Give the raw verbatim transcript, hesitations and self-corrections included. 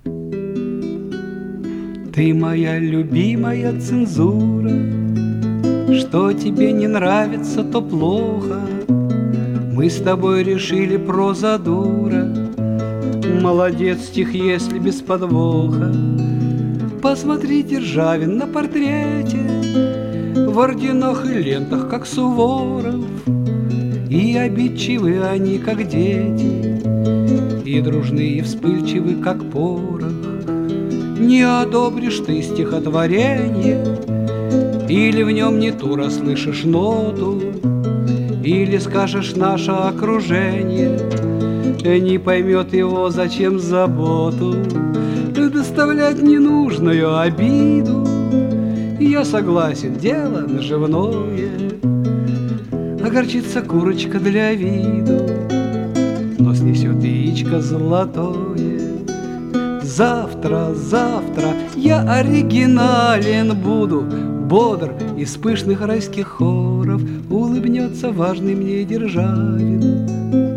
Ты моя любимая цензура, что тебе не нравится, то плохо. Мы с тобой решили проза дура. Молодец стих, если без подвоха. Посмотри, Державин на портрете, в орденах и лентах, как Суворов. И обидчивы они, как дети, и дружные, и вспыльчивы, как порох. Не одобришь ты стихотворение, или в нем не ту расслышишь ноту, или скажешь наше окружение не поймет его, зачем заботу доставлять ненужную обиду. Я согласен, дело наживное, огорчится курочка для виду, но снесет яичко золотое. Завтра, завтра я оригинален буду, бодр из пышных райских хоров улыбнется важный мне Державин.